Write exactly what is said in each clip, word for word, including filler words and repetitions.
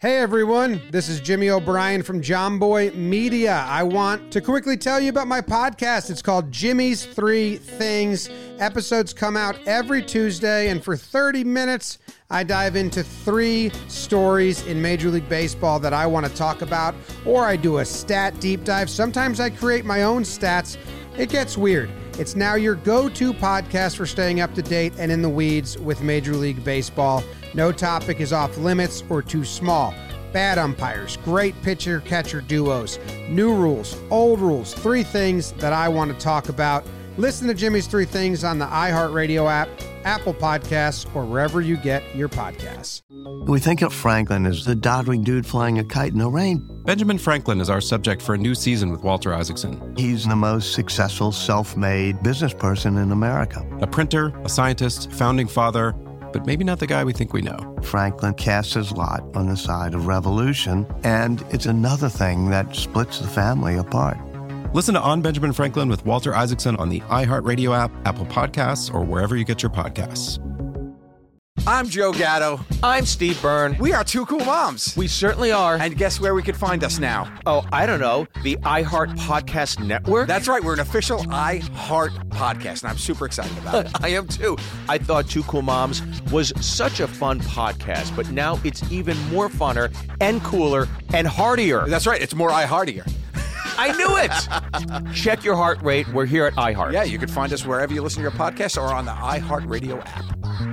Hey everyone, this is Jimmy O'Brien from John Boy Media. I want to quickly tell you about my podcast. It's called Jimmy's Three Things. Episodes come out every Tuesday, and for thirty minutes, I dive into three stories in Major League Baseball that I want to talk about, or I do a stat deep dive. Sometimes I create my own stats. It gets weird. It's now your go-to podcast for staying up to date and in the weeds with Major League Baseball. No topic is off limits or too small. Bad umpires, great pitcher-catcher duos, new rules, old rules, three things that I want to talk about. Listen to Jimmy's Three Things on the iHeartRadio app, Apple Podcasts, or wherever you get your podcasts. We think of Franklin as the doddering dude flying a kite in the rain. Benjamin Franklin is our subject for a new season with Walter Isaacson. He's the most successful self-made business person in America. A printer, a scientist, founding father, but maybe not the guy we think we know. Franklin casts his lot on the side of revolution, and it's another thing that splits the family apart. Listen to On Benjamin Franklin with Walter Isaacson on the iHeartRadio app, Apple Podcasts, or wherever you get your podcasts. I'm Joe Gatto. I'm Steve Byrne. We are Two Cool Moms. We certainly are. And guess where we could find us now? Oh, I don't know. The iHeart Podcast Network? That's right. We're an official iHeart podcast, and I'm super excited about it. I am too. I thought Two Cool Moms was such a fun podcast, but now it's even more funner and cooler and heartier. That's right. It's more iHeartier. I knew it! Check your heart rate. We're here at iHeart. Yeah, you can find us wherever you listen to your podcasts or on the iHeartRadio app.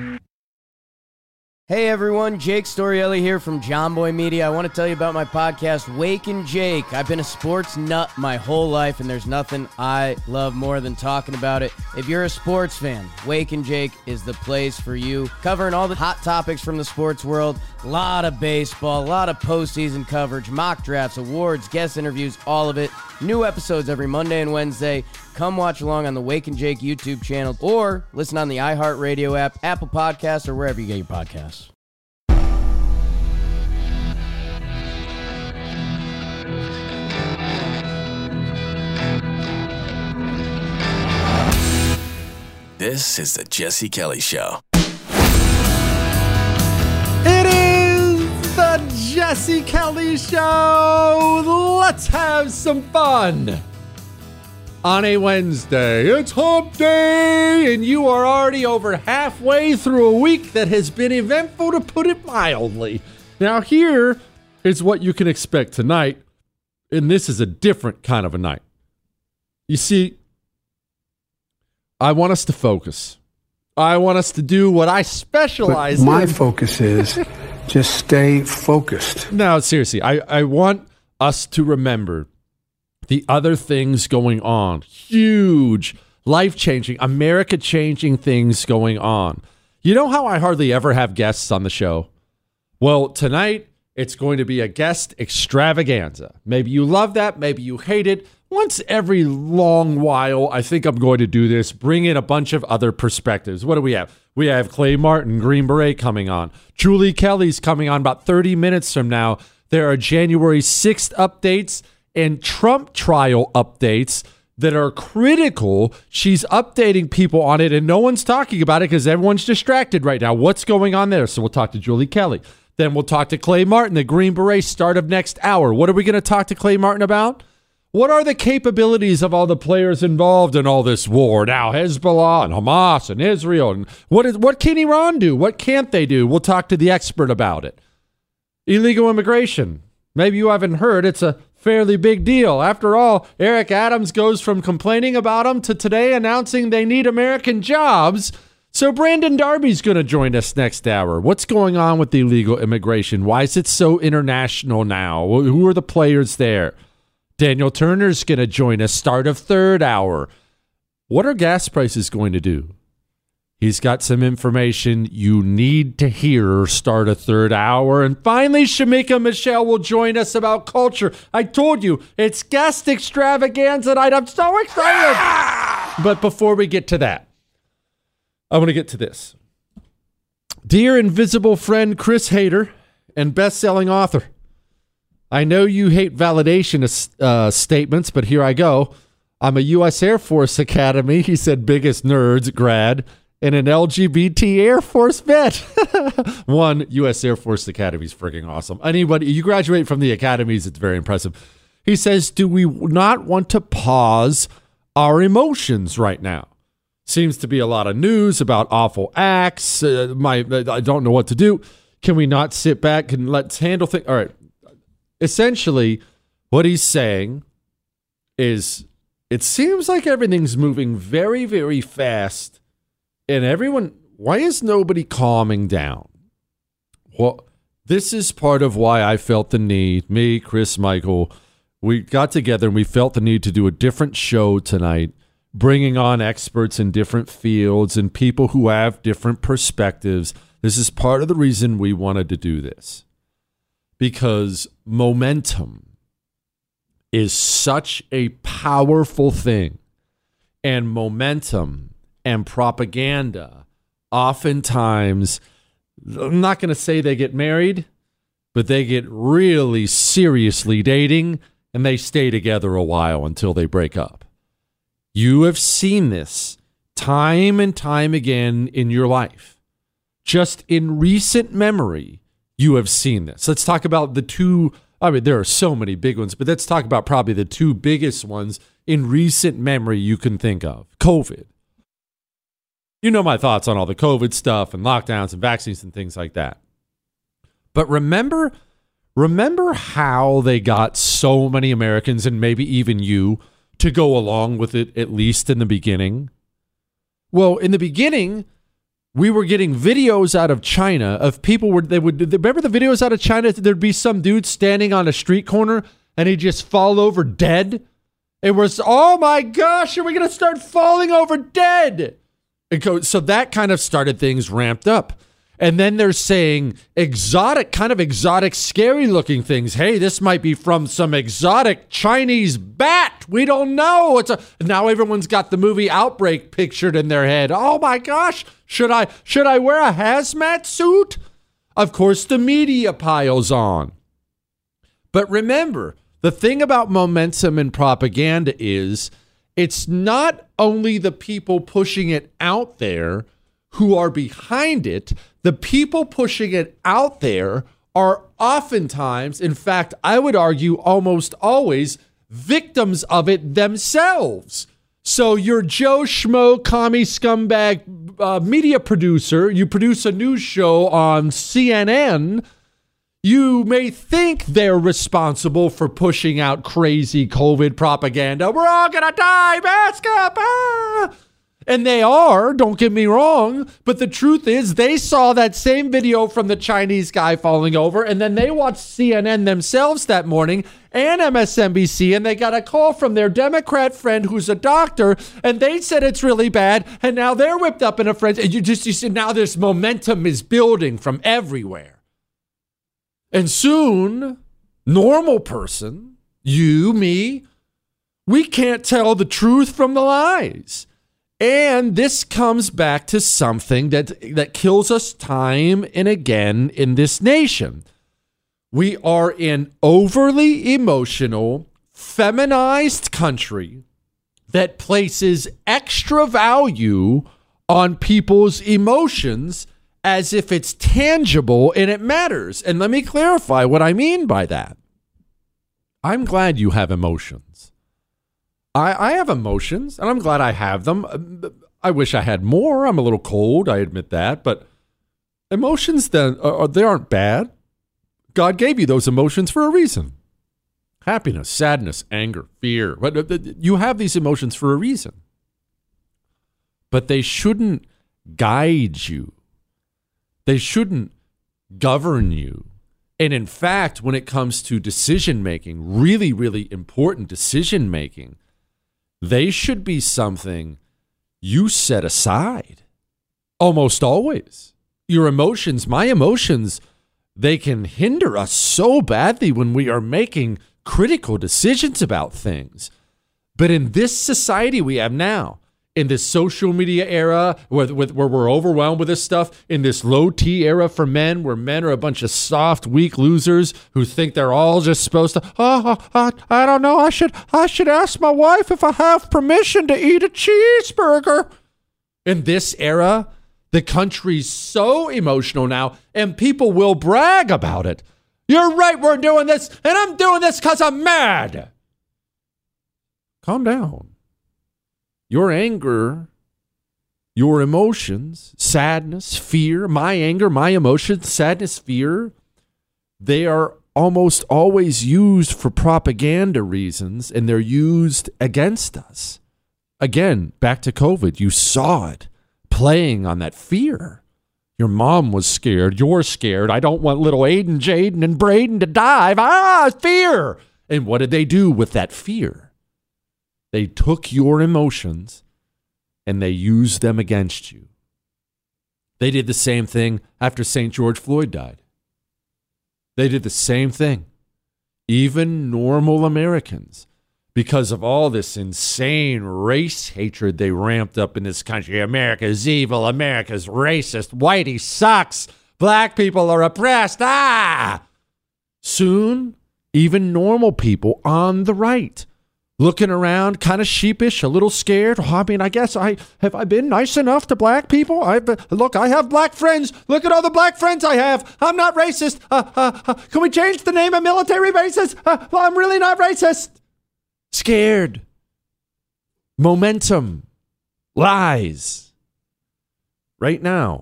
Hey everyone, Jake Storielli here from John Boy Media. I want to tell you about my podcast, Wake and Jake. I've been a sports nut my whole life, and there's nothing I love more than talking about it. If you're a sports fan, Wake and Jake is the place for you. Covering all the hot topics from the sports world, a lot of baseball, a lot of postseason coverage, mock drafts, awards, guest interviews, all of it. New episodes every Monday and Wednesday. Come watch along on the Wake and Jake YouTube channel or listen on the iHeartRadio app, Apple Podcasts, or wherever you get your podcasts. This is the Jesse Kelly Show. It is the Jesse Kelly Show. Let's have some fun. On a Wednesday, it's hump day, and you are already over halfway through a week that has been eventful, to put it mildly. Now, here is what you can expect tonight, and this is a different kind of a night. You see, I want us to focus. I want us to do what I specialize but my in. My focus is just stay focused. No, seriously, I, I want us to remember the other things going on. Huge, life-changing, America-changing things going on. You know how I hardly ever have guests on the show? Well, tonight, it's going to be a guest extravaganza. Maybe you love that. Maybe you hate it. Once every long while, I think I'm going to do this, bring in a bunch of other perspectives. What do we have? We have Clay Martin, Green Beret, coming on. Julie Kelly's coming on about thirty minutes from now. There are January sixth updates and Trump trial updates that are critical. She's updating people on it, and no one's talking about it because everyone's distracted right now. What's going on there? So we'll talk to Julie Kelly. Then we'll talk to Clay Martin, the Green Beret, start of next hour. What are we going to talk to Clay Martin about? What are the capabilities of all the players involved in all this war? Now, Hezbollah and Hamas and Israel. And what is what can Iran do? What can't they do? We'll talk to the expert about it. Illegal immigration. Maybe you haven't heard. It's a fairly big deal. After all, Eric Adams goes from complaining about them to today announcing they need American jobs. So Brandon Darby's going to join us next hour. What's going on with the illegal immigration? Why is it so international now? Who are the players there? Daniel Turner's going to join us, start of third hour. What are gas prices going to do? He's got some information you need to hear, start a third hour. And finally, Shamika Michelle will join us about culture. I told you, it's guest extravaganza night. I'm so excited. But before we get to that, I want to get to this. Dear invisible friend Chris Hader and best-selling author, I know you hate validation uh, statements, but here I go. I'm a U S Air Force Academy, he said, biggest nerds grad, and an L G B T Air Force vet. One, U S Air Force Academy is freaking awesome. Anybody, you graduate from the academies, it's very impressive. He says, do we not want to pause our emotions right now? Seems to be a lot of news about awful acts. Uh, my, I don't know what to do. Can we not sit back and let's handle things? All right. Essentially, what he's saying is it seems like everything's moving very, very fast. And everyone, why is nobody calming down? Well, this is part of why I felt the need, me, Chris, Michael, we got together and we felt the need to do a different show tonight, bringing on experts in different fields and people who have different perspectives. This is part of the reason we wanted to do this, because momentum is such a powerful thing, and momentum and propaganda oftentimes, I'm not going to say they get married, but they get really seriously dating and they stay together a while until they break up. You have seen this time and time again in your life. Just in recent memory, you have seen this. Let's talk about the two, I mean, there are so many big ones, but let's talk about probably the two biggest ones in recent memory you can think of. COVID. You know my thoughts on all the COVID stuff and lockdowns and vaccines and things like that. But remember, remember how they got so many Americans, and maybe even you, to go along with it, at least in the beginning? Well, in the beginning, we were getting videos out of China of people where they would, remember the videos out of China? There'd be some dude standing on a street corner and he'd just fall over dead. It was, oh my gosh, are we going to start falling over dead? And go, so that kind of started things ramped up. And then they're saying exotic, kind of exotic, scary looking things. Hey, this might be from some exotic Chinese bat. We don't know. It's a, now everyone's got the movie Outbreak pictured in their head. Oh my gosh, should I should I wear a hazmat suit? Of course, the media piles on. But remember, the thing about momentum and propaganda is it's not only the people pushing it out there who are behind it. The people pushing it out there are oftentimes, in fact, I would argue almost always, victims of it themselves. So you're Joe Schmo, commie scumbag uh, media producer. You produce a news show on C N N. You may think they're responsible for pushing out crazy COVID propaganda. We're all going to die. Mask up. Ah! And they are, don't get me wrong, but the truth is they saw that same video from the Chinese guy falling over, and then they watched C N N themselves that morning and M S N B C, and they got a call from their Democrat friend who's a doctor, and they said it's really bad, and now they're whipped up in a frenzy. And you just, you see, now this momentum is building from everywhere. And soon, normal person, you, me, we can't tell the truth from the lies. And this comes back to something that that kills us time and again in this nation. We are an overly emotional, feminized country that places extra value on people's emotions as if it's tangible and it matters. And let me clarify what I mean by that. I'm glad you have emotions. I, I have emotions, and I'm glad I have them. I wish I had more. I'm a little cold, I admit that. But emotions, then, uh, they aren't bad. God gave you those emotions for a reason. Happiness, sadness, anger, fear. But you have these emotions for a reason. But they shouldn't guide you. They shouldn't govern you. And in fact, when it comes to decision making, really, really important decision making, they should be something you set aside. Almost always. Your emotions, my emotions, they can hinder us so badly when we are making critical decisions about things. But in this society we have now, in this social media era where, where we're overwhelmed with this stuff, in this low T era for men, where men are a bunch of soft, weak losers who think they're all just supposed to, oh, I, I don't know, I should, I should ask my wife if I have permission to eat a cheeseburger. In this era, the country's so emotional now, and people will brag about it. You're right, we're doing this, and I'm doing this because I'm mad. Calm down. Your anger, your emotions, sadness, fear, my anger, my emotions, sadness, fear, they are almost always used for propaganda reasons, and they're used against us. Again, back to COVID, you saw it playing on that fear. Your mom was scared. You're scared. I don't want little Aiden, Jaden, and Braden to die. Ah, fear. And what did they do with that fear? They took your emotions and they used them against you. They did the same thing after Saint George Floyd died. They did the same thing. Even normal Americans, because of all this insane race hatred they ramped up in this country. America's evil. America's racist. Whitey sucks. Black people are oppressed. Ah! Soon, even normal people on the right, looking around, kind of sheepish, a little scared. I mean, I guess I have I been nice enough to black people? I look, I have black friends. Look at all the black friends I have. I'm not racist. Uh, uh, uh, can we change the name of military bases? Uh, well, I'm really not racist. Scared. Momentum. Lies. Right now,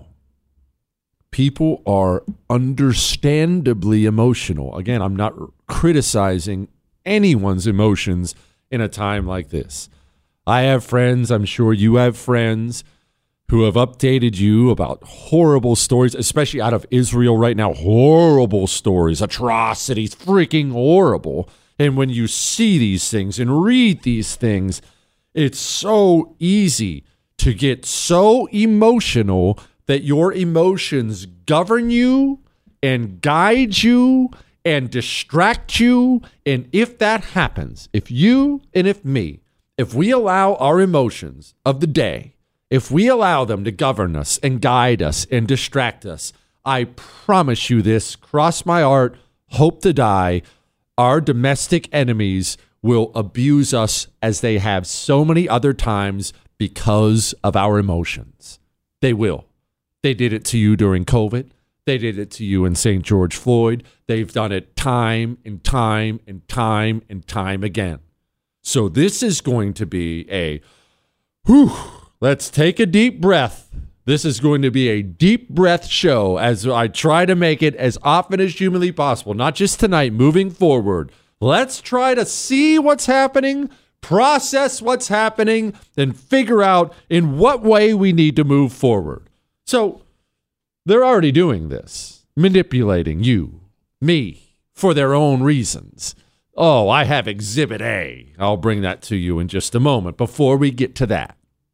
people are understandably emotional. Again, I'm not criticizing anyone's emotions in a time like this. I have friends, I'm sure you have friends, who have updated you about horrible stories, especially out of Israel right now. Horrible stories, atrocities, freaking horrible. And when you see these things and read these things, it's so easy to get so emotional that your emotions govern you and guide you and distract you. And if that happens, if you and if me, if we allow our emotions of the day, if we allow them to govern us and guide us and distract us, I promise you this, cross my heart, hope to die, our domestic enemies will abuse us as they have so many other times because of our emotions. They will. They did it to you during COVID. They did it to you in Saint George Floyd. They've done it time and time and time and time again. So this is going to be a, whew, let's take a deep breath. This is going to be a deep breath show as I try to make it as often as humanly possible, not just tonight, moving forward. Let's try to see what's happening, process what's happening, and figure out in what way we need to move forward. So they're already doing this, manipulating you, me, for their own reasons. Oh, I have Exhibit A. I'll bring that to you in just a moment. Before we get to that,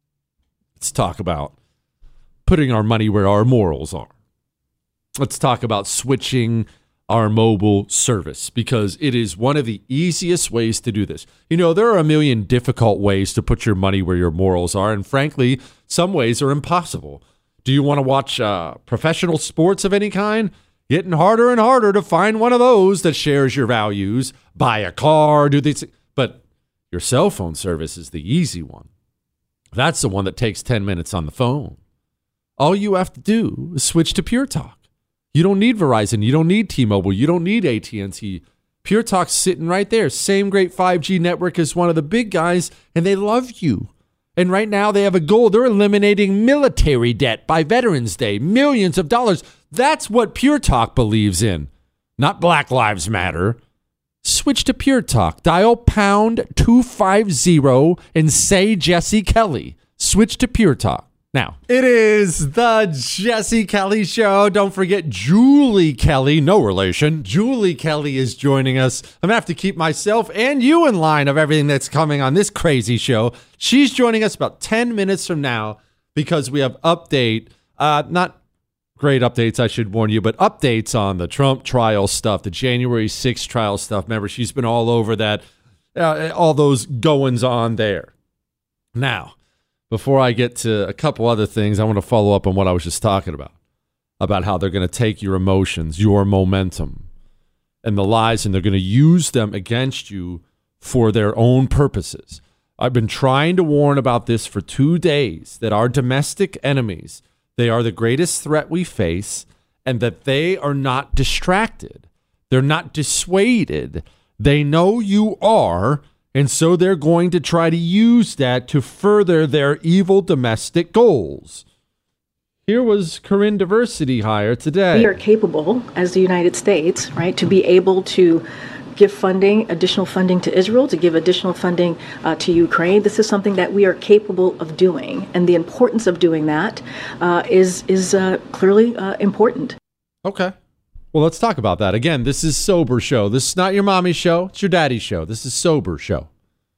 let's talk about putting our money where our morals are. Let's talk about switching our mobile service, because it is one of the easiest ways to do this. You know, there are a million difficult ways to put your money where your morals are, and frankly, some ways are impossible. Do you want to watch uh, professional sports of any kind? Getting harder and harder to find one of those that shares your values. Buy a car, do these, but your cell phone service is the easy one. That's the one that takes ten minutes on the phone. All you have to do is switch to Pure Talk. You don't need Verizon. You don't need T-Mobile. You don't need A T and T. Pure Talk's sitting right there. Same great five G network as one of the big guys, and they love you. And right now they have a goal. They're eliminating military debt by Veterans Day. Millions of dollars. That's what Pure Talk believes in. Not Black Lives Matter. Switch to Pure Talk. Dial pound two fifty and say Jesse Kelly. Switch to Pure Talk. Now, it is the Jesse Kelly Show. Don't forget Julie Kelly, no relation. Julie Kelly is joining us. I'm going to have to keep myself and you in line of everything that's coming on this crazy show. She's joining us about ten minutes from now because we have update, uh, not great updates, I should warn you, but updates on the Trump trial stuff, the January sixth trial stuff. Remember, she's been all over that, uh, all those goings on there. Now, before I get to a couple other things, I want to follow up on what I was just talking about, about how they're going to take your emotions, your momentum, and the lies, and they're going to use them against you for their own purposes. I've been trying to warn about this for two days, that our domestic enemies, they are the greatest threat we face, and that they are not distracted. They're not dissuaded. They know you are, and so they're going to try to use that to further their evil domestic goals. Here was Corinne Diversity Hire today. We are capable, as the United States, right, to be able to give funding, additional funding to Israel, to give additional funding uh, to Ukraine. This is something that we are capable of doing, and the importance of doing that uh, is is uh, clearly uh, important. Okay. Well, let's talk about that. Again, this is Sober Show. This is not your mommy's show. It's your daddy's show. This is Sober Show.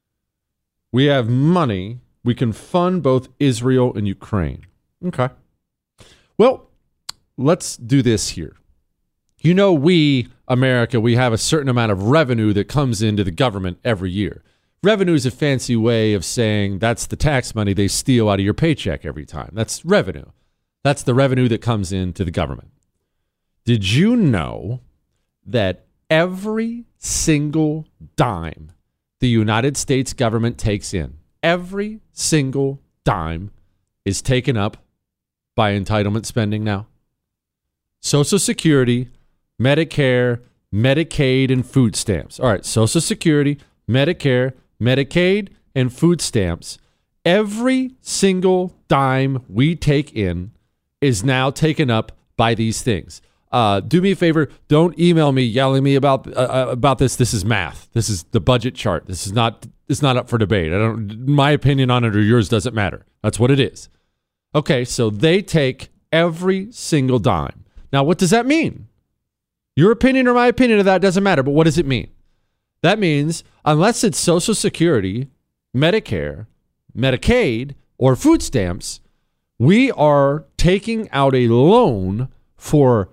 We have money. We can fund both Israel and Ukraine. Okay. Well, let's do this here. You know, we, America, we have a certain amount of revenue that comes into the government every year. Revenue is a fancy way of saying that's the tax money they steal out of your paycheck every time. That's revenue. That's the revenue that comes into the government. Did you know that every single dime the United States government takes in, every single dime is taken up by entitlement spending now? Social Security, Medicare, Medicaid, and food stamps. All right, Social Security, Medicare, Medicaid, and food stamps. Every single dime we take in is now taken up by these things. Uh, do me a favor, don't email me yelling me about uh, about this. This is math. This is the budget chart. This is not it's not up for debate. I don't. My opinion on it or yours doesn't matter. That's what it is. Okay, so they take every single dime. Now, what does that mean? Your opinion or my opinion of that doesn't matter, but what does it mean? That means unless it's Social Security, Medicare, Medicaid, or food stamps, we are taking out a loan for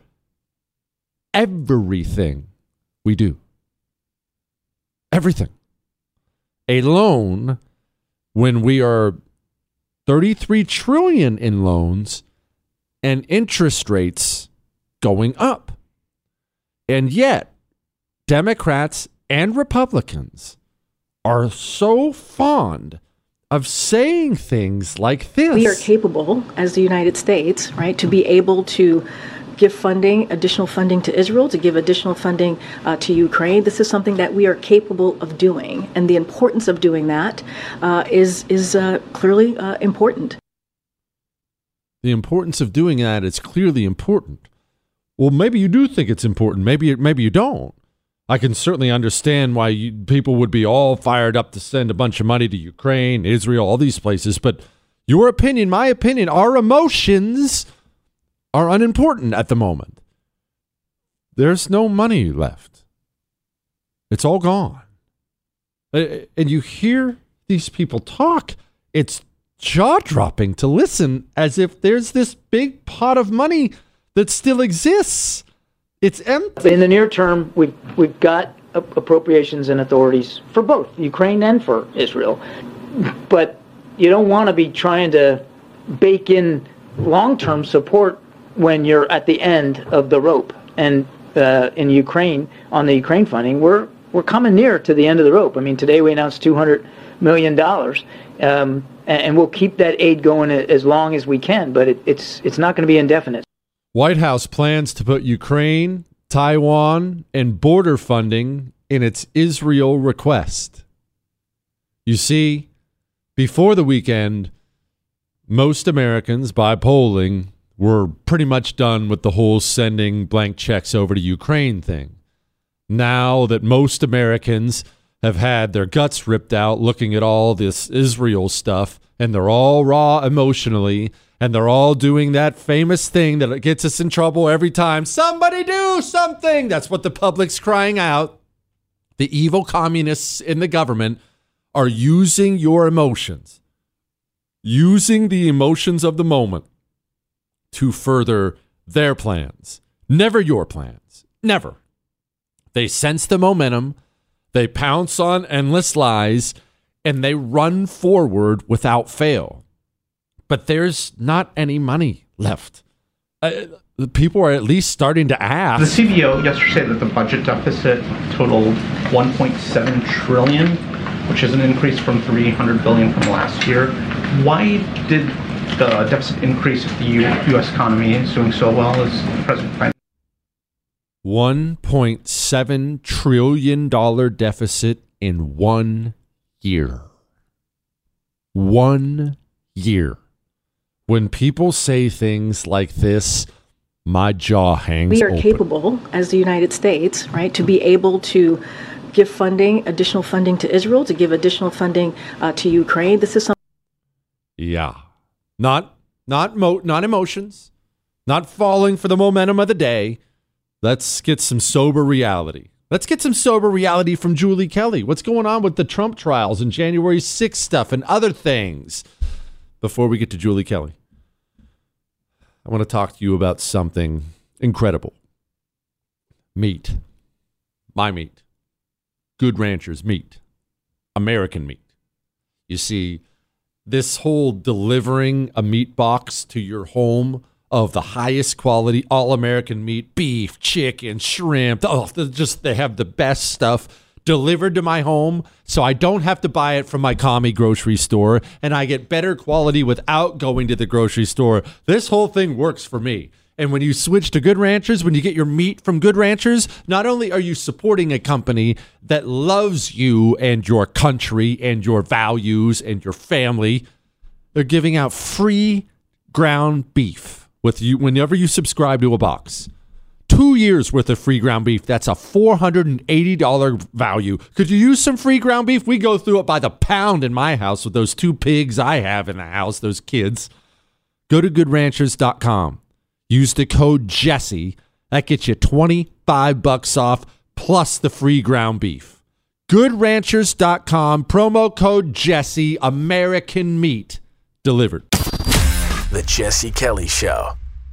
everything we do. Everything. A loan when we are thirty-three trillion dollars in loans and interest rates going up. And yet, Democrats and Republicans are so fond of saying things like this. We are capable, as the United States, right, to be able to give funding, additional funding to Israel, to give additional funding uh, to Ukraine. This is something that we are capable of doing, and the importance of doing that uh, is is uh, clearly uh, important. The importance of doing that is clearly important. Well, maybe you do think it's important. Maybe maybe you don't. I can certainly understand why you, people would be all fired up to send a bunch of money to Ukraine, Israel, all these places. But your opinion, my opinion, our emotions are unimportant at the moment. There's no money left. It's all gone. And you hear these people talk. It's jaw-dropping to listen as if there's this big pot of money that still exists. It's empty. In the near term, we've, we've got appropriations and authorities for both Ukraine and for Israel. But you don't want to be trying to bake in long-term support when you're at the end of the rope. And uh, in Ukraine, on the Ukraine funding, we're we're coming near to the end of the rope. I mean, today we announced two hundred million dollars, um, and, and we'll keep that aid going as long as we can, but it, it's it's not going to be indefinite. White House plans to put Ukraine, Taiwan, and border funding in its Israel request. You see, before the weekend, most Americans, by polling, were pretty much done with the whole sending blank checks over to Ukraine thing. Now that most Americans have had their guts ripped out looking at all this Israel stuff, and they're all raw emotionally, and they're all doing that famous thing that gets us in trouble every time. Somebody do something! That's what the public's crying out. The evil communists in the government are using your emotions, using the emotions of the moment to further their plans. Never your plans. Never. They sense the momentum, they pounce on endless lies, and they run forward without fail. But there's not any money left. Uh, people are at least starting to ask. The C B O yesterday said that the budget deficit totaled one point seven trillion dollars. which is an increase from three hundred billion dollars from last year. Why did the deficit increase if the U S economy is doing so well as President one point seven trillion dollars deficit in one year. One year. When people say things like this, my jaw hangs We are open. capable, as the United States, right, to be able to give funding, additional funding to Israel, to give additional funding uh, to Ukraine. This is something. Yeah. Not not mo- not emotions, not falling for the momentum of the day. Let's get some sober reality. Let's get some sober reality from Julie Kelly. What's going on with the Trump trials and January sixth stuff and other things? Before we get to Julie Kelly, I want to talk to you about something incredible. Meat. My meat. Good Ranchers meat. American meat. You see, this whole delivering a meat box to your home of the highest quality all-American meat, beef, chicken, shrimp, oh, just they have the best stuff delivered to my home, so I don't have to buy it from my commie grocery store, and I get better quality without going to the grocery store. This whole thing works for me. And when you switch to Good Ranchers, when you get your meat from Good Ranchers, not only are you supporting a company that loves you and your country and your values and your family, they're giving out free ground beef with you whenever you subscribe to a box. Two years worth of free ground beef. That's a four hundred eighty dollars value. Could you use some free ground beef? We go through it by the pound in my house with those two pigs I have in the house, those kids. Go to good ranchers dot com. Use the code Jesse. That gets you twenty-five bucks off plus the free ground beef. good ranchers dot com. Promo code Jesse. American meat delivered. The Jesse Kelly Show.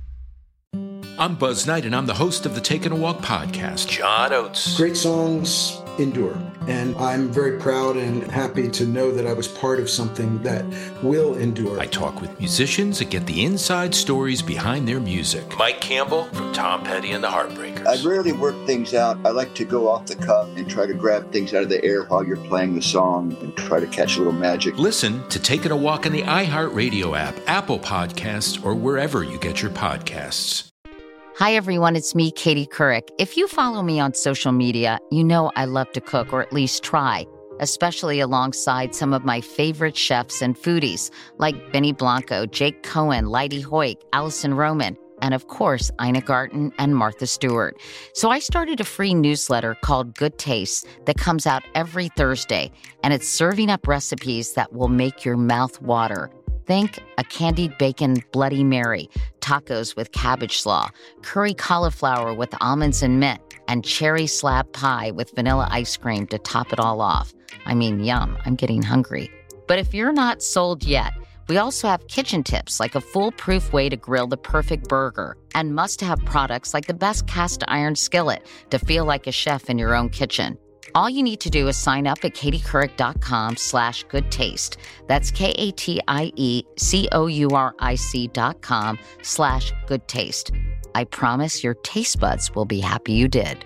I'm Buzz Knight, and I'm the host of the Taking a Walk podcast. John Oates. Great songs endure, and I'm very proud and happy to know that I was part of something that will endure. I talk with musicians and get the inside stories behind their music. Mike Campbell from Tom Petty and the Heartbreakers. I rarely work things out. I like to go off the cuff and try to grab things out of the air while you're playing the song and try to catch a little magic. Listen to Taking a Walk on the iHeartRadio app, Apple Podcasts, or wherever you get your podcasts. Hi, everyone. It's me, Katie Couric. If you follow me on social media, you know I love to cook, or at least try, especially alongside some of my favorite chefs and foodies, like Benny Blanco, Jake Cohen, Leidy Hoyt, Allison Roman, and of course, Ina Garten and Martha Stewart. So I started a free newsletter called Good Taste that comes out every Thursday, and it's serving up recipes that will make your mouth water. Think a candied bacon Bloody Mary, tacos with cabbage slaw, curry cauliflower with almonds and mint, and cherry slab pie with vanilla ice cream to top it all off. I mean, yum, I'm getting hungry. But if you're not sold yet, we also have kitchen tips like a foolproof way to grill the perfect burger and must-have products like the best cast iron skillet to feel like a chef in your own kitchen. All you need to do is sign up at katiecouric.com slash good taste. That's K-A-T-I-E-C-O-U-R-I-C dot com slash good taste. I promise your taste buds will be happy you did.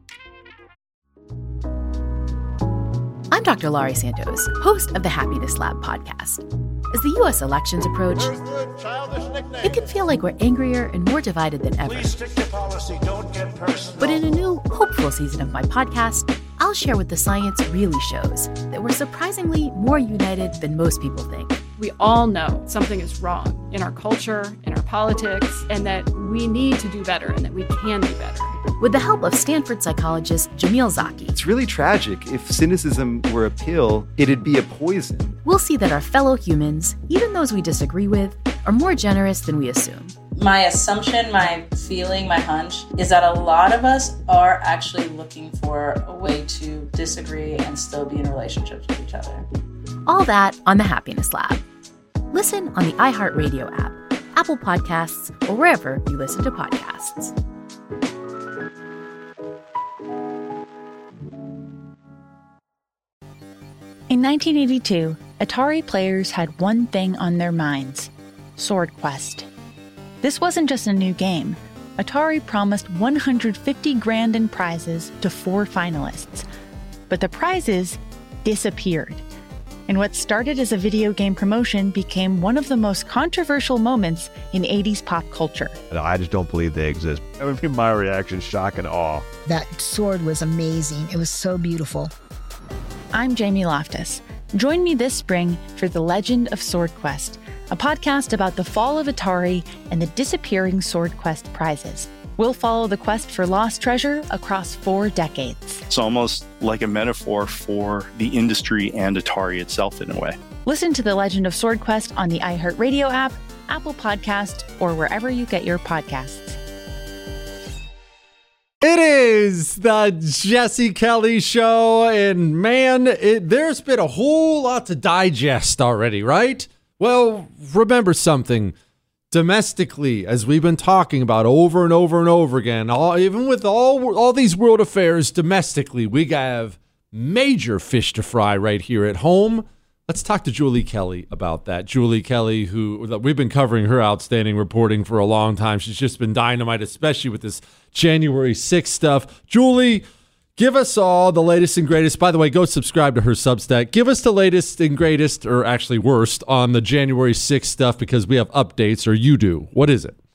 I'm Doctor Laurie Santos, host of the Happiness Lab podcast. As the U S elections approach, it can feel like we're angrier and more divided than ever. But in a new, hopeful season of my podcast, I'll share what the science really shows, that we're surprisingly more united than most people think. We all know something is wrong in our culture, in our politics, and that we need to do better and that we can do better. With the help of Stanford psychologist Jamil Zaki. It's really tragic. If cynicism were a pill, it'd be a poison. We'll see that our fellow humans, even those we disagree with, are more generous than we assume. My assumption, my feeling, my hunch is that a lot of us are actually looking for a way to disagree and still be in relationships with each other. All that on the Happiness Lab. Listen on the iHeartRadio app, Apple Podcasts, or wherever you listen to podcasts. In nineteen eighty-two, Atari players had one thing on their minds: Sword Quest. This wasn't just a new game. Atari promised one hundred fifty grand in prizes to four finalists. But the prizes disappeared. And what started as a video game promotion became one of the most controversial moments in eighties pop culture. I just don't believe they exist. That would be my reaction, shock and awe. That sword was amazing. It was so beautiful. I'm Jamie Loftus. Join me this spring for The Legend of Sword Quest, a podcast about the fall of Atari and the disappearing Sword Quest prizes. We'll follow the quest for lost treasure across four decades. It's almost like a metaphor for the industry and Atari itself in a way. Listen to The Legend of Sword Quest on the iHeartRadio app, Apple Podcasts, or wherever you get your podcasts. It is the Jesse Kelly Show, and man, it, there's been a whole lot to digest already, right? Well, remember something. Domestically, as we've been talking about over and over and over again, all, even with all all these world affairs domestically, we have major fish to fry right here at home. Let's talk to Julie Kelly about that. Julie Kelly, who we've been covering her outstanding reporting for a long time. She's just been dynamite, especially with this January sixth stuff. Julie, give us all the latest and greatest. By the way, go subscribe to her Substack. Give us the latest and greatest, or actually worst, on the January sixth stuff, because we have updates, or you do. What is it?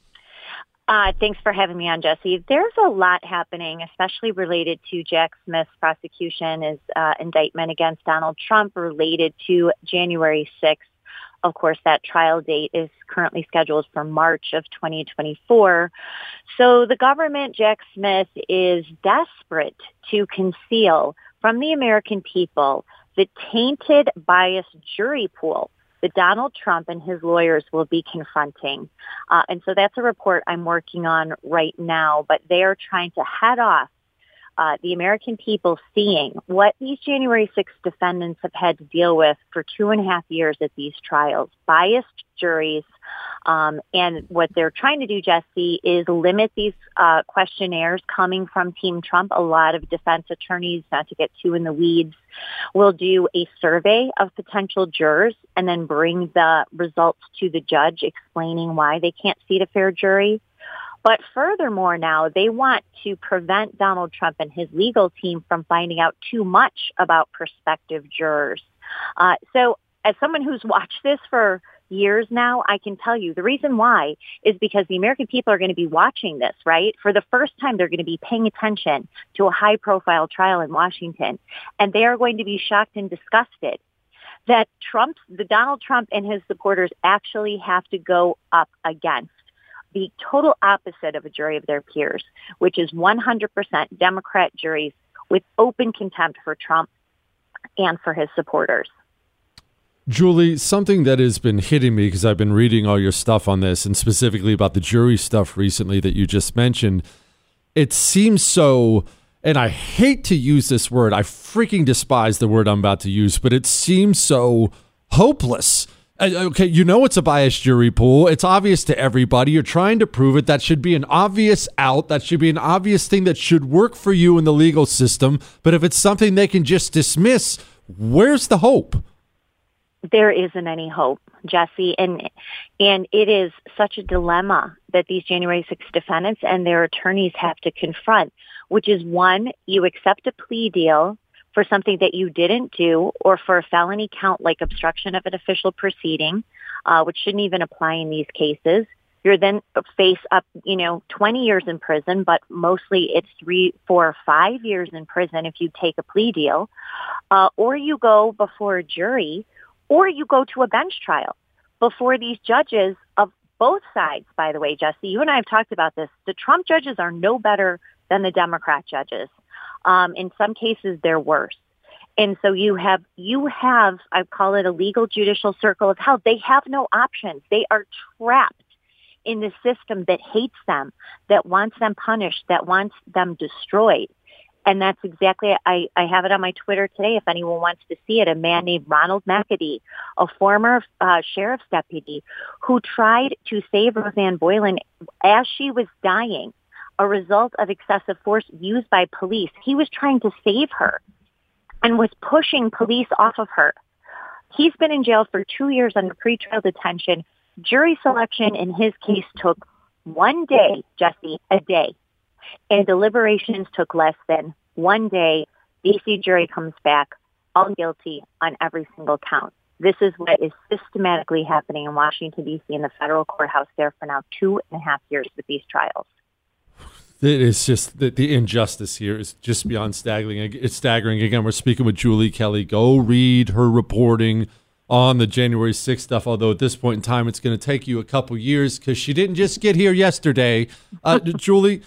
Uh, thanks for having me on, Jesse. There's a lot happening, especially related to Jack Smith's prosecution, his uh, indictment against Donald Trump related to January sixth. Of course, that trial date is currently scheduled for March of twenty twenty-four. So the government, Jack Smith, is desperate to conceal from the American people the tainted, biased jury pool that Donald Trump and his lawyers will be confronting. Uh, and so that's a report I'm working on right now, but they are trying to head off Uh, the American people seeing what these January sixth defendants have had to deal with for two and a half years at these trials, biased juries. Um, and what they're trying to do, Jesse, is limit these uh, questionnaires coming from Team Trump. A lot of defense attorneys, not to get too in the weeds, will do a survey of potential jurors and then bring the results to the judge explaining why they can't seat a fair jury. But furthermore now, they want to prevent Donald Trump and his legal team from finding out too much about prospective jurors. Uh, so as someone who's watched this for years now, I can tell you the reason why is because the American people are going to be watching this, right? For the first time, they're going to be paying attention to a high-profile trial in Washington, and they are going to be shocked and disgusted that Trump, the Donald Trump and his supporters actually have to go up against the total opposite of a jury of their peers, which is one hundred percent Democrat juries with open contempt for Trump and for his supporters. Julie, something that has been hitting me because I've been reading all your stuff on this, and specifically about the jury stuff recently that you just mentioned, it seems so, and I hate to use this word, I freaking despise the word I'm about to use, but it seems so hopeless. Okay, you know it's a biased jury pool. It's obvious to everybody. You're trying to prove it. That should be an obvious out. That should be an obvious thing that should work for you in the legal system. But if it's something they can just dismiss, where's the hope? There isn't any hope, Jesse. And and it is such a dilemma that these January sixth defendants and their attorneys have to confront, which is, one, you accept a plea deal for something that you didn't do, or for a felony count like obstruction of an official proceeding, uh, which shouldn't even apply in these cases. You're then face up, you know, twenty years in prison, but mostly it's three, four, five years in prison if you take a plea deal, uh, or you go before a jury, or you go to a bench trial before these judges of both sides. By the way, Jesse, you and I have talked about this. The Trump judges are no better than the Democrat judges. Um, in some cases, they're worse. And so you have, you have, I call it a legal judicial circle of hell. They have no options. They are trapped in the system that hates them, that wants them punished, that wants them destroyed. And that's exactly, I, I have it on my Twitter today if anyone wants to see it, a man named Ronald McAdee, a former uh, sheriff's deputy who tried to save Roseanne Boyland as she was dying, a result of excessive force used by police. He was trying to save her and was pushing police off of her. He's been in jail for two years under pretrial detention. Jury selection in his case took one day, Jesse, a day. And deliberations took less than one day. D C jury comes back all guilty on every single count. This is what is systematically happening in Washington, D C in the federal courthouse there for now two and a half years with these trials. It is just the, the injustice here is just beyond staggering. It's staggering. Again, we're speaking with Julie Kelly. Go read her reporting on the January sixth stuff, although at this point in time, it's going to take you a couple years because she didn't just get here yesterday. Uh, Julie,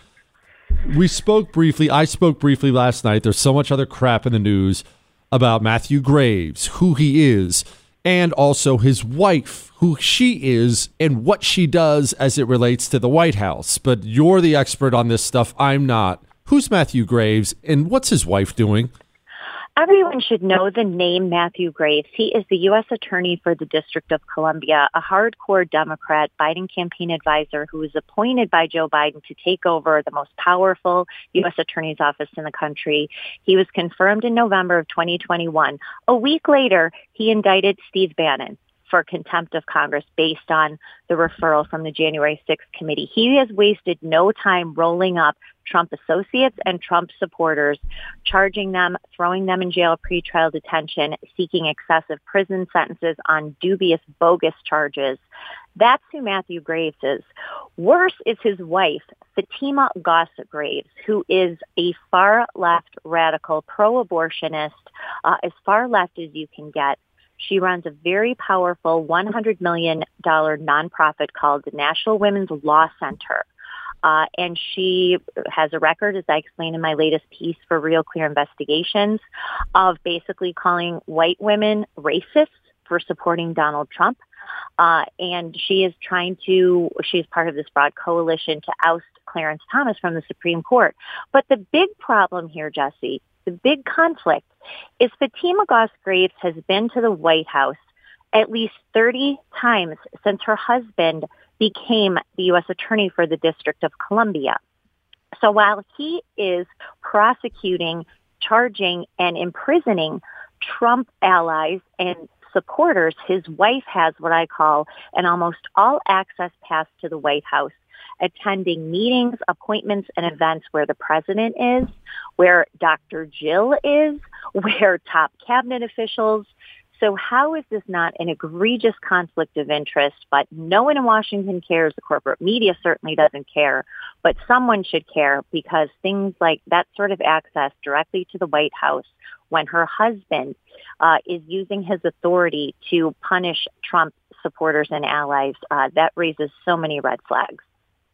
we spoke briefly. I spoke briefly last night. There's so much other crap in the news about Matthew Graves, who he is, and also his wife, who she is, and what she does as it relates to the White House. But you're the expert on this stuff. I'm not. Who's Matthew Graves, and what's his wife doing? Everyone should know the name Matthew Graves. He is the U S Attorney for the District of Columbia, a hardcore Democrat Biden campaign advisor who was appointed by Joe Biden to take over the most powerful U S Attorney's office in the country. He was confirmed in November of twenty twenty-one. A week later, he indicted Steve Bannon for contempt of Congress based on the referral from the January sixth committee. He has wasted no time rolling up Trump associates and Trump supporters, charging them, throwing them in jail, pretrial detention, seeking excessive prison sentences on dubious, bogus charges. That's who Matthew Graves is. Worse is his wife, Fatima Gossett Graves, who is a far-left radical, pro-abortionist, uh, as far left as you can get. She runs a very powerful one hundred million dollars nonprofit called the National Women's Law Center. Uh, and she has a record, as I explained in my latest piece for Real Clear Investigations, of basically calling white women racist for supporting Donald Trump. Uh, and she is trying to, she's part of this broad coalition to oust Clarence Thomas from the Supreme Court. But the big problem here, Jesse, the big conflict is Fatima Gossett Graves has been to the White House at least thirty times since her husband became the U S Attorney for the District of Columbia. So while he is prosecuting, charging, and imprisoning Trump allies and supporters, his wife has what I call an almost all-access pass to the White House, attending meetings, appointments, and events where the president is, where Doctor Jill is, where top cabinet officials. So how is this not an egregious conflict of interest? But no one in Washington cares. The corporate media certainly doesn't care. But someone should care, because things like that sort of access directly to the White House when her husband uh, is using his authority to punish Trump supporters and allies, uh, that raises so many red flags.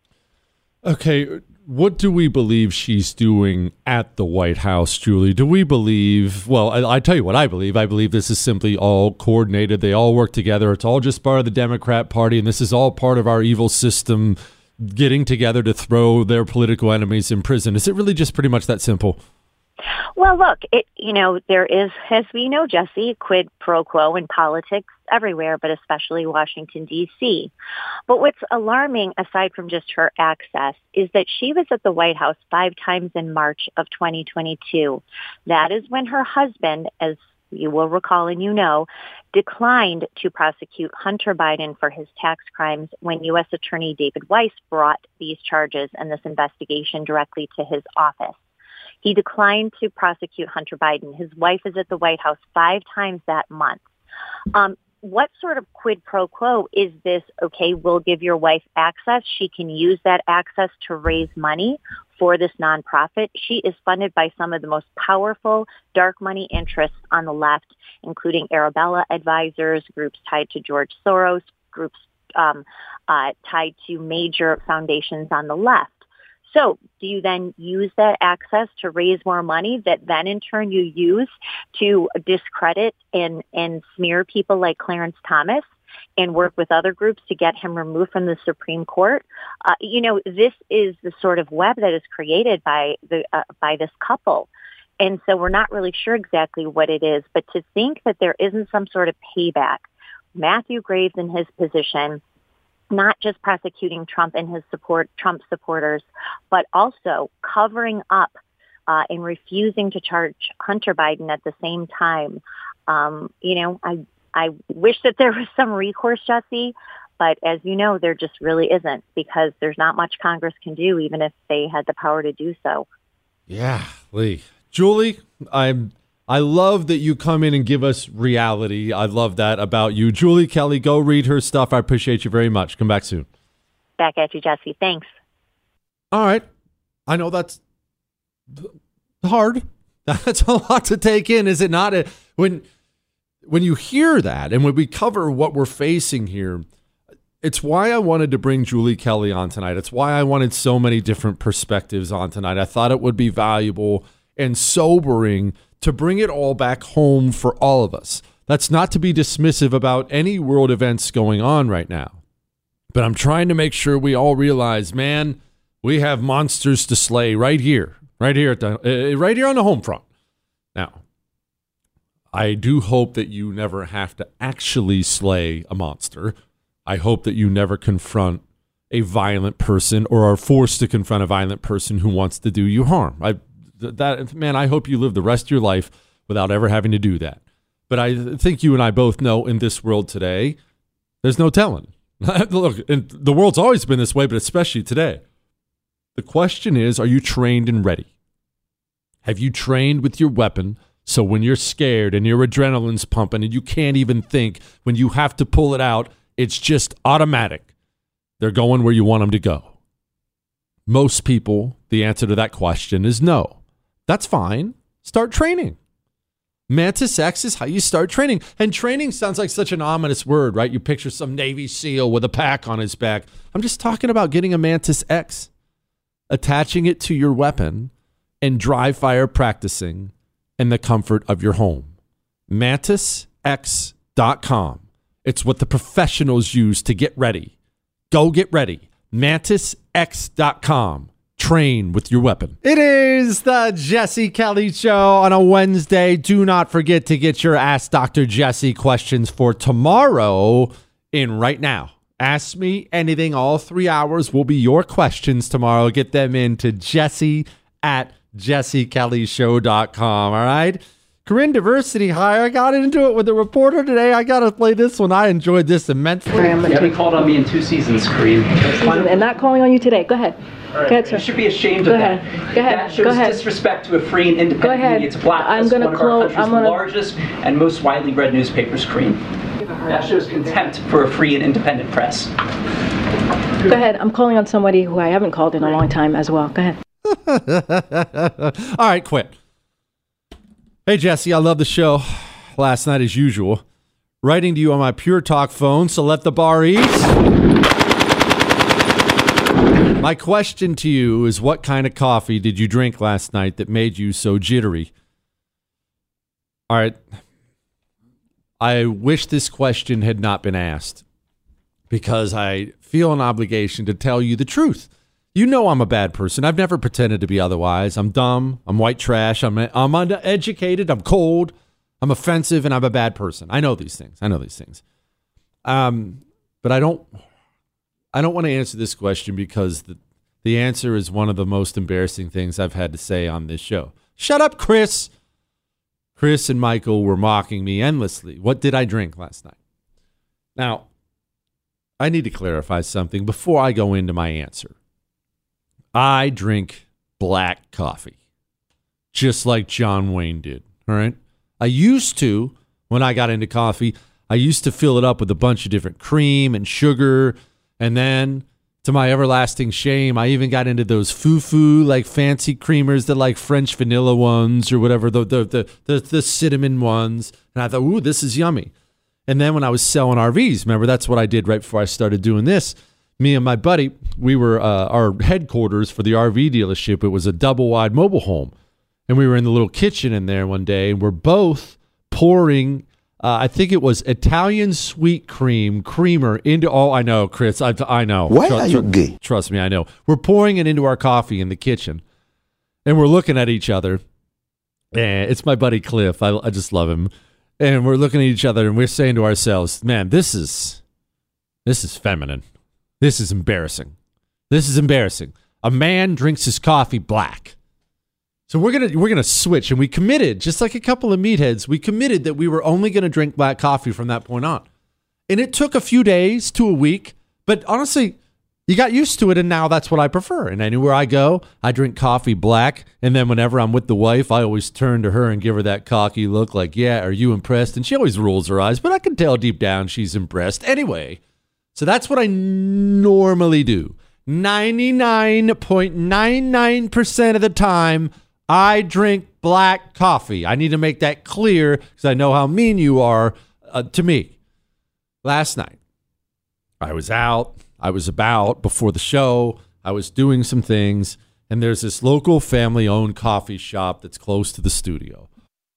Okay, what do we believe she's doing at the White House, Julie? Do we believe, well, I, I tell you what I believe. I believe this is simply all coordinated. They all work together. It's all just part of the Democrat Party, and this is all part of our evil system getting together to throw their political enemies in prison. Is it really just pretty much that simple? Well, look, it, you know, there is, as we know, Jesse, quid pro quo in politics everywhere, but especially Washington, D C. But what's alarming, aside from just her access, is that she was at the White House five times in March of twenty twenty-two. That is when her husband, as you will recall and you know, declined to prosecute Hunter Biden for his tax crimes when U S Attorney David Weiss brought these charges and this investigation directly to his office. He declined to prosecute Hunter Biden. His wife is at the White House five times that month. Um, what sort of quid pro quo is this? Okay, we'll give your wife access. She can use that access to raise money for this nonprofit. She is funded by some of the most powerful dark money interests on the left, including Arabella Advisors, groups tied to George Soros, groups um, uh, tied to major foundations on the left. So do you then use that access to raise more money that then in turn you use to discredit and, and smear people like Clarence Thomas and work with other groups to get him removed from the Supreme Court? Uh, you know, this is the sort of web that is created by the uh, by this couple. And so we're not really sure exactly what it is. But to think that there isn't some sort of payback, Matthew Graves in his position, not just prosecuting Trump and his support, Trump supporters, but also covering up uh, and refusing to charge Hunter Biden at the same time. Um, you know, I I wish that there was some recourse, Jesse, but as you know, there just really isn't, because there's not much Congress can do, even if they had the power to do so. Yeah, Lee. Julie, I'm I love that you come in and give us reality. I love that about you. Julie Kelly, go read her stuff. I appreciate you very much. Come back soon. Back at you, Jesse. Thanks. All right. I know that's hard. That's a lot to take in, is it not? When, when you hear that and when we cover what we're facing here, it's why I wanted to bring Julie Kelly on tonight. It's why I wanted so many different perspectives on tonight. I thought it would be valuable and sobering to bring it all back home for all of us. That's not to be dismissive about any world events going on right now. But I'm trying to make sure we all realize, man, we have monsters to slay right here, right here, at the, uh, right here on the home front. Now, I do hope that you never have to actually slay a monster. I hope that you never confront a violent person or are forced to confront a violent person who wants to do you harm. I, that man, I hope you live the rest of your life without ever having to do that. But I think you and I both know in this world today, there's no telling. Look, and the world's always been this way, but especially today. The question is, are you trained and ready? Have you trained with your weapon so when you're scared and your adrenaline's pumping and you can't even think, when you have to pull it out, it's just automatic. They're going where you want them to go. Most people, the answer to that question is no. That's fine. Start training. Mantis X is how you start training. And training sounds like such an ominous word, right? You picture some Navy SEAL with a pack on his back. I'm just talking about getting a Mantis X, attaching it to your weapon, and dry fire practicing in the comfort of your home. mantis x dot com. It's what the professionals use to get ready. Go get ready. mantis x dot com. Train with your weapon. It is the Jesse Kelly Show on a Wednesday. Do not forget to get your Ask Doctor Jesse questions for tomorrow in right now. Ask me anything. All three hours will be your questions tomorrow. Get them in to Jesse at jesse kelly show dot com. All right. Corinne Diversity Hire. I got into it with the reporter today. I got to play this one. I enjoyed this immensely. You haven't called on me in two seasons, Corinne. And not calling on you today. Go ahead. All right. Go ahead, sir. You should be ashamed Go of ahead. that. Go ahead. That shows Go ahead. disrespect to a free and independent Go ahead. media. It's a black I'm gonna one of close. our country's I'm gonna... largest and most widely read newspapers, Corinne. That shows contempt for a free and independent press. Go ahead. I'm calling on somebody who I haven't called in a long time as well. Go ahead. All right, quit. Hey, Jesse, I love the show. Last night, as usual, writing to you on my Pure Talk phone, so let the bar eat. My question to you is, what kind of coffee did you drink last night that made you so jittery? All right. I wish this question had not been asked because I feel an obligation to tell you the truth. You know I'm a bad person. I've never pretended to be otherwise. I'm dumb. I'm white trash. I'm I'm uneducated. I'm cold. I'm offensive, and I'm a bad person. I know these things. I know these things. Um, but I don't. I don't want to answer this question because the the answer is one of the most embarrassing things I've had to say on this show. Shut up, Chris. Chris and Michael were mocking me endlessly. What did I drink last night? Now, I need to clarify something before I go into my answer. I drink black coffee, just like John Wayne did, all right? I used to, when I got into coffee, I used to fill it up with a bunch of different cream and sugar, and then, to my everlasting shame, I even got into those foo-foo, like fancy creamers, that like French vanilla ones or whatever, the the the the, the cinnamon ones, and I thought, ooh, this is yummy. And then when I was selling R Vs, remember, that's what I did right before I started doing this. Me and my buddy, we were, uh, our headquarters for the R V dealership, it was a double-wide mobile home. And we were in the little kitchen in there one day, and we're both pouring, uh, I think it was Italian sweet cream, creamer into, oh, I know, Chris, I, I know. Why Tr- are you gay? Trust me, I know. We're pouring it into our coffee in the kitchen, and we're looking at each other. And it's my buddy Cliff. I, I just love him. And we're looking at each other, and we're saying to ourselves, man, this is, this is feminine. This is embarrassing. This is embarrassing. A man drinks his coffee black. So we're gonna we're gonna switch, and we committed, just like a couple of meatheads, we committed that we were only gonna drink black coffee from that point on. And it took a few days to a week, but honestly, You got used to it, and now that's what I prefer. And anywhere I go, I drink coffee black. And then whenever I'm with the wife, I always turn to her and give her that cocky look like, yeah, are you impressed? And she always rolls her eyes, but I can tell deep down she's impressed. Anyway, so that's what I normally do. ninety-nine point nine nine percent of the time, I drink black coffee. I need to make that clear because I know how mean you are uh, to me. Last night, I was out. I was about before the show. I was doing some things, and there's this local family-owned coffee shop that's close to the studio.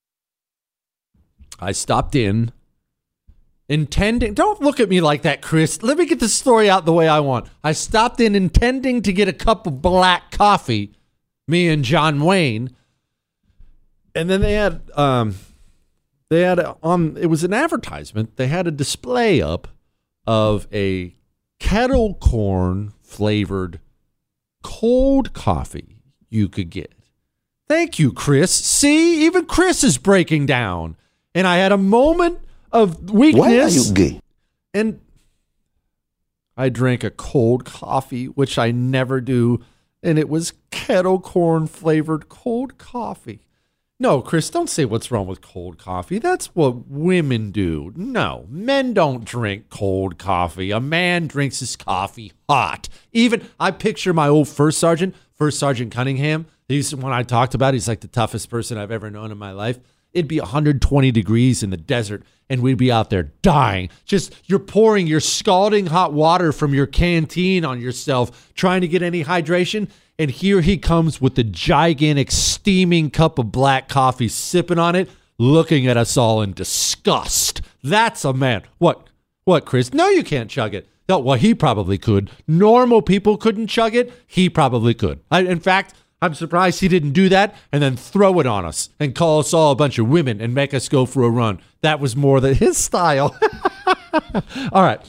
I stopped in, intending... Don't look at me like that, Chris. Let me get the story out the way I want. I stopped in intending to get a cup of black coffee, me and John Wayne, and then they had... um, they had on... It was an advertisement. They had a display up of a kettle corn flavored cold coffee you could get. Thank you, Chris. See, even Chris is breaking down. And I had a moment of weakness. Why are you gay? And I drank a cold coffee, which I never do. And it was kettle corn flavored cold coffee. No, Chris, don't say what's wrong with cold coffee. That's what women do. No, men don't drink cold coffee. A man drinks his coffee hot. Even, I picture my old first sergeant, First Sergeant Cunningham. He's the one I talked about. He's like the toughest person I've ever known in my life. It'd be one hundred twenty degrees in the desert, and we'd be out there dying. Just, you're pouring your scalding hot water from your canteen on yourself, trying to get any hydration. And here he comes with the gigantic steaming cup of black coffee, sipping on it, looking at us all in disgust. That's a man. What? What, Chris? No, you can't chug it. No, well, he probably could. Normal people couldn't chug it. He probably could. I, in fact, I'm surprised he didn't do that and then throw it on us and call us all a bunch of women and make us go for a run. That was more than his style. All right.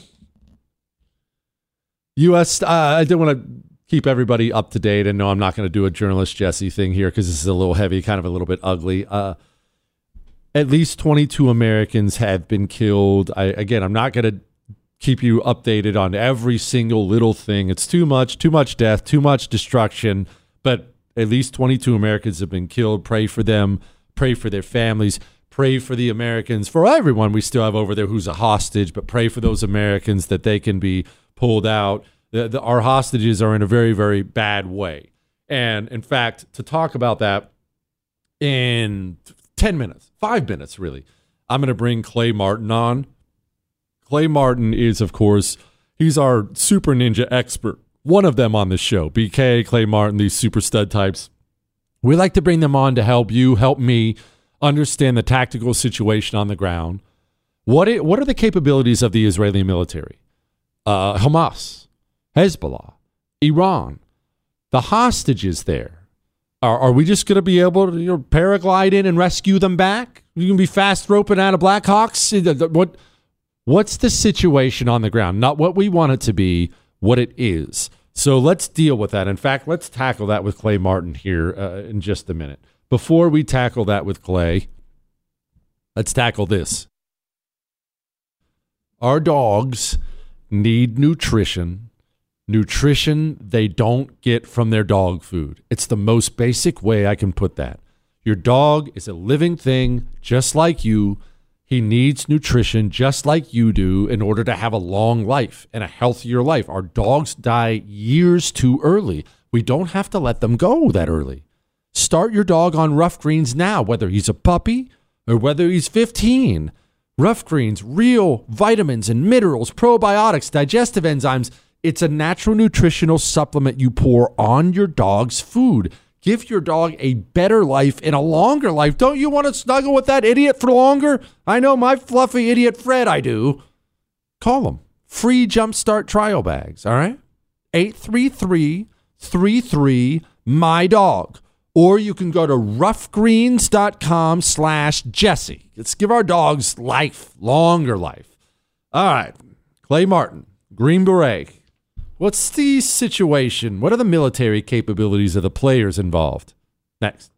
U S, uh, I didn't want to keep everybody up to date. And no, I'm not going to do a journalist Jesse thing here because this is a little heavy, kind of a little bit ugly. Uh, at least twenty-two Americans have been killed. I, again, I'm not going to keep you updated on every single little thing. It's too much, too much death, too much destruction. But at least twenty-two Americans have been killed. Pray for them. Pray for their families. Pray for the Americans, for everyone we still have over there who's a hostage, but pray for those Americans that they can be pulled out. The, the, our hostages are in a very, very bad way. And in fact, to talk about that in ten minutes, five minutes really, I'm going to bring Clay Martin on. Clay Martin is, of course, he's our super ninja expert. One of them on this show, B K, Clay Martin, these super stud types. We like to bring them on to help you, help me understand the tactical situation on the ground. What it, what are the capabilities of the Israeli military? Uh, Hamas, Hezbollah, Iran, the hostages there. Are, are we just going to be able to, you know, paraglide in and rescue them back? You can be fast roping out of Blackhawks? What, what's the situation on the ground? Not what we want it to be, what it is. So let's deal with that. In fact, let's tackle that with Clay Martin here uh, in just a minute. Before we tackle that with Clay, let's tackle this. Our dogs need nutrition. Nutrition they don't get from their dog food. It's the most basic way I can put that. Your dog is a living thing just like you. He needs nutrition just like you do in order to have a long life and a healthier life. Our dogs die years too early. We don't have to let them go that early. Start your dog on Rough Greens now, whether he's a puppy or whether he's fifteen. Rough Greens, real vitamins and minerals, probiotics, digestive enzymes. It's a natural nutritional supplement you pour on your dog's food. Give your dog a better life and a longer life. Don't you want to snuggle with that idiot for longer? I know my fluffy idiot Fred, I do. Call him. Free Jumpstart trial bags, all right? eight three three, three three, my dog. Or you can go to roughgreens.com slash Jesse. Let's give our dogs life, longer life. All right. Clay Martin, Green Beret. What's the situation? What are the military capabilities of the players involved? Next.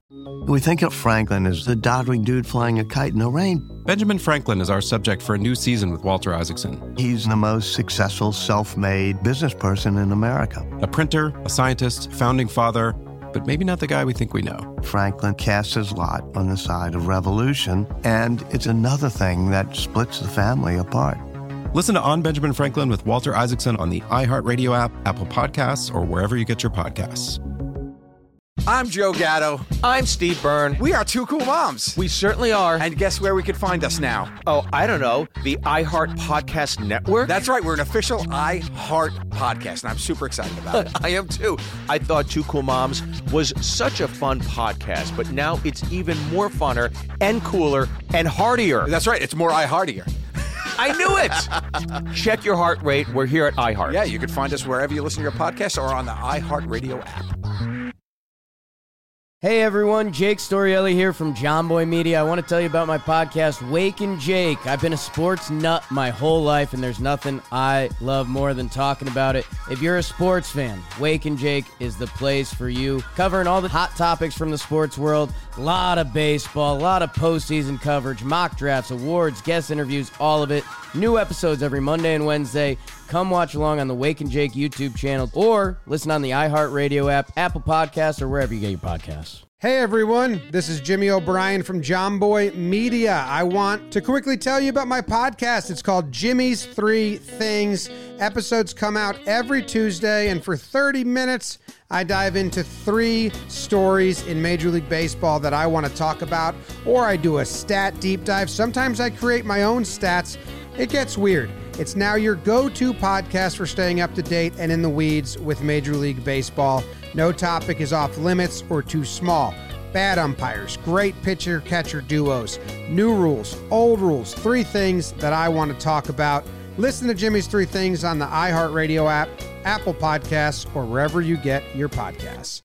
We think of Franklin as the doddering dude flying a kite in the rain. Benjamin Franklin is our subject for a new season with Walter Isaacson. He's the most successful self-made business person in America. A printer, a scientist, founding father, but maybe not the guy we think we know. Franklin casts his lot on the side of revolution, and it's another thing that splits the family apart. Listen to On Benjamin Franklin with Walter Isaacson on the iHeartRadio app, Apple Podcasts, or wherever you get your podcasts. I'm Joe Gatto. I'm Steve Byrne. We are two cool moms. We certainly are. And guess where we could find us now? Oh, I don't know. The iHeart Podcast Network? That's right. We're an official iHeart podcast, and I'm super excited about it. I am too. I thought Two Cool Moms was such a fun podcast, but now it's even more funner and cooler and heartier. That's right. It's more iHeartier. I knew it! Check your heart rate. We're here at iHeart. Yeah, you can find us wherever you listen to your podcasts or on the iHeartRadio app. Hey everyone, Jake Storielli here from John Boy Media. I want to tell you about my podcast, Wake and Jake. I've been a sports nut my whole life, and there's nothing I love more than talking about it. If you're a sports fan, Wake and Jake is the place for you. Covering all the hot topics from the sports world, a lot of baseball, a lot of postseason coverage, mock drafts, awards, guest interviews, all of it. New episodes every Monday and Wednesday. Come watch along on the Wake and Jake YouTube channel or listen on the iHeartRadio app, Apple Podcasts, or wherever you get your podcasts. Hey everyone, this is Jimmy O'Brien from John Boy Media. I want to quickly tell you about my podcast. It's called Jimmy's Three Things. Episodes come out every Tuesday, and for thirty minutes, I dive into three stories in Major League Baseball that I want to talk about, or I do a stat deep dive. Sometimes I create my own stats. It gets weird. It's now your go-to podcast for staying up to date and in the weeds with Major League Baseball. No topic is off limits or too small. Bad umpires, great pitcher-catcher duos, new rules, old rules, three things that I want to talk about. Listen to Jimmy's Three Things on the iHeartRadio app, Apple Podcasts, or wherever you get your podcasts.